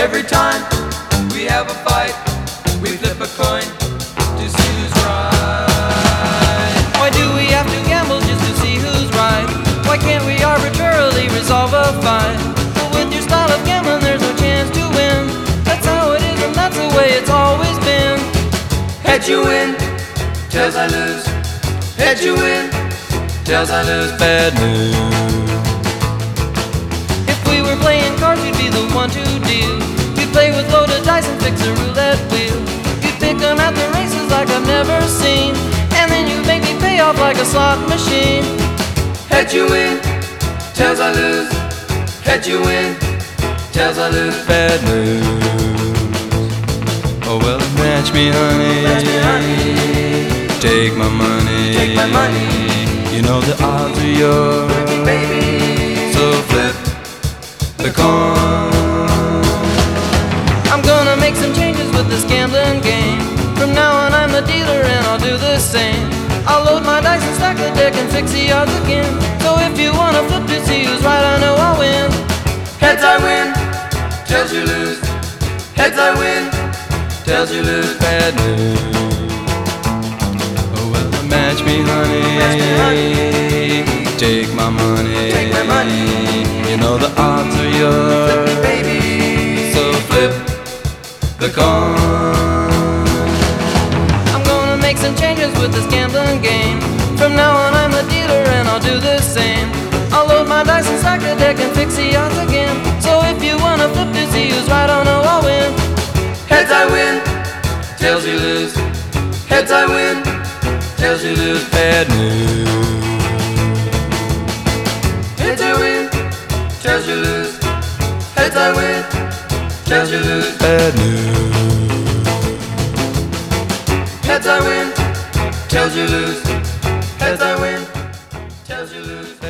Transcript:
Every time we have a fight, we flip a coin to see who's right. Why do we have to gamble just to see who's right? Why can't we arbitrarily resolve a fight? But with your style of gambling, there's no chance to win. That's how it is, and that's the way it's always been. Heads you win, tails I lose. Heads you win, tails I lose. Bad news. If we were playing cards, we'd be the one to deal. We'd play with loaded dice and fix a roulette wheel. You'd pick them at the races like I've never seen, and then you'd make me pay off like a slot machine. Heads you win, tails I lose. Heads you win, tails I lose. Bad news. Oh well, match me, honey. Match me, honey. Take my money. Take my money. You know the odds are yours, Baby, so flip the coin. I'm gonna make some changes with this gambling game. From now on I'm the dealer and I'll do the same. I'll load my dice and stack the deck and fix the odds again. So if you wanna flip to see who's right, I know I'll win. heads I win, tails you lose. Heads I win, tails you lose. Bad news. Oh well, match me, honey. Match me, honey. Take my money. Take my money. You know the odds are yours, Baby, so flip the coin. I'm gonna make some changes with this gambling game. From now on I'm the dealer and I'll do the same. I'll load my dice and stack the deck and fix the odds again. So if you wanna flip to see who's right, I know I'll win. heads I win, tails you lose. Heads I win, tails you lose. Bad news. Heads I win, tails you lose. Heads I win, tails you lose. Bad news. Heads I win, tails you lose. Heads I win, tails you lose.